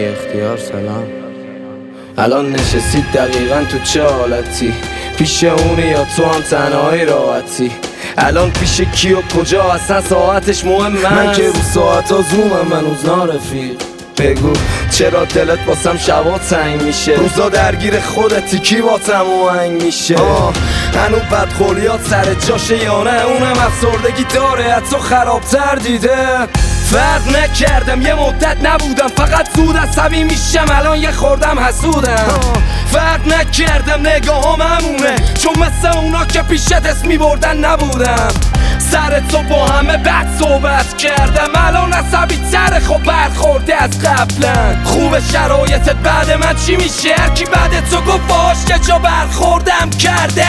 اختیار سلام. الان نشستید دقیقا تو چه حالتی؟ پیش اونی یا تو هم تنهایی راحتی؟ الان پیش کی و کجا اصلا ساعتش مهمه؟ من که رو ساعت ها زومم هنوز نارفیق. بگو چرا دلت واسم شبا تنگ میشه؟ روزا درگیر خودتی کی واسم آهنگ میشه؟ هنوز بدخوریات سر جاشه یا نه؟ اونم افسردگی داره حتی خرابتر دیده. فرق نکردم یه مدت نبودم، فقط زود عصبی میشم الان یه خوردم حسودم. فرق نکردم نگاهام همونه، چون مثل اونا که پیشت اسم میبردن نبودم. سر تو با همه بد صحبت کردم، الان عصبی تره خب برخورده از قبلا. خوب شرایطت بعد من چی میشه؟ هرکی بعد تو گفت باش که جا برخوردم کرده.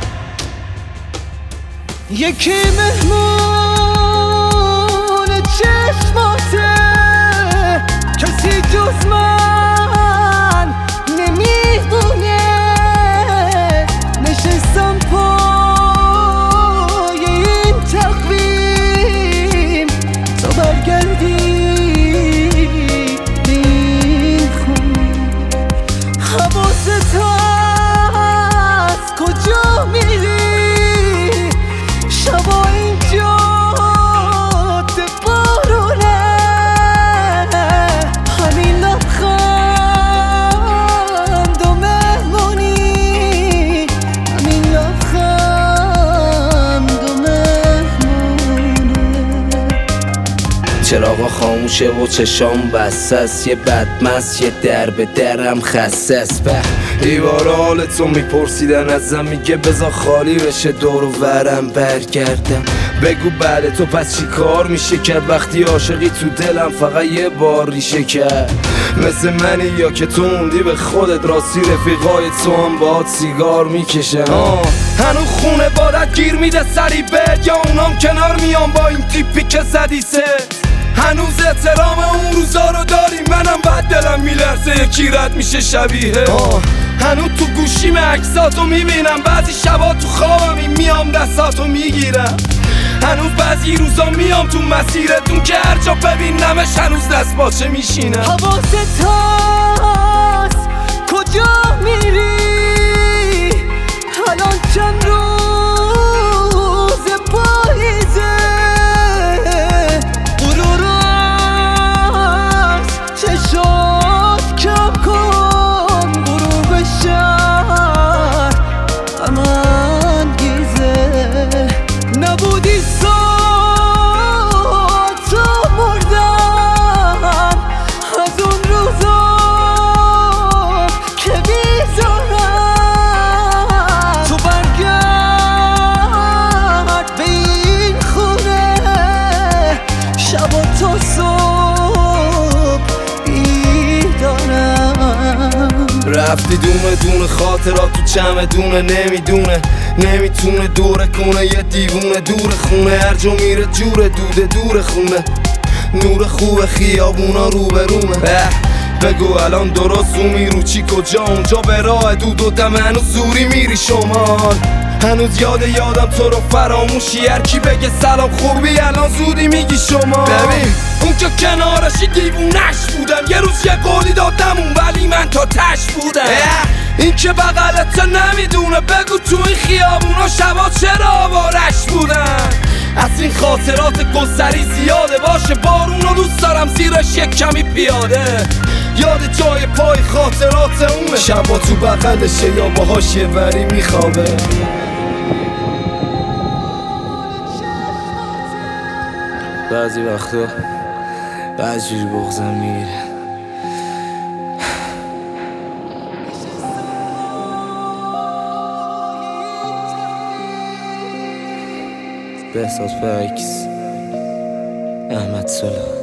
یکی مهمون چشماته، کسی جز من نمیدونه. نشستم پای این تقویم تا برگردی این خونه. حواست هست کجا میری؟ شبا اینجا ده بارونه، همین لبخند و مهمونی، همین لبخند و مهمونه. چراغا خاموشه و چشام بسست، یه بدمست یه در به درم خسست. به دیوارا حالتو میپرسیدن ازم، میگه بزا خالی بشه دور و ورم برگردم. بگو بعد تو پس چی کار میشه کرد؟ وقتی عاشقی تو دلم فقط یه بار ریشه کرد. مثل منی یا که تو موندی به خودت؟ راستی رفیقای تو هم باهات سیگار میکشن؟ هنو خونه بادت گیر میده سری بد، یا اونام کنار میان با این تیپی که زدی سه؟ هنوز احترام اون روزا رو داری؟ منم بعد دلم میلرزه یکی رد میشه شبیه. هنوز تو گوشیم عکساتو میبینم، بعضی شبا تو خوابم میام دستاتو میگیرم. هنوز بعضی روزا میام تو مسیرتون که هر جا ببینمش هنوز دست باچه میشینم. حواست هست کجا میری؟ الان چند روز پاییزه، غرور است چشات کم کن. غروب شهر امان گیزه، نبودی ساعت تو مردم از اون روزا که بیزارم. تو برگرد به این خونه، شب و تا صبح بیدارم. رفتی دونه دونه خاطرات تو چمدونه، نمیتونه دوره کنه یه دیوونه دور خونه. هر جا میره جوره دوده دور خونه، نور خوب خیابونا روبرومه. بگو الان درست زومی رو چی کجا؟ اونجا به راه دود و دم هنوز زوری میری شمال. هنوز یادم تو رو فراموشی، هر کی بگه سلام خوبی الان زودی میگی شما. ببین اون که کنارشی دیوونش بودم، یه روز یه قولی دادم اون ولی من تا تش بودم. این که بغلت نمیدونه، بگو تو این خیابونا شبا چرا آوارش بودن. از این خاطرات گذری زیاده، باشه بارونو دوست دارم زیرش یک کمی پیاده. یاد جای پای خاطرات اونه، شبا تو بغلشه یا باهاش یه وری میخوابه. بعضی وقتا بعضی جوری بغضم میگیره. بهزاد برعکس، احمد صلح.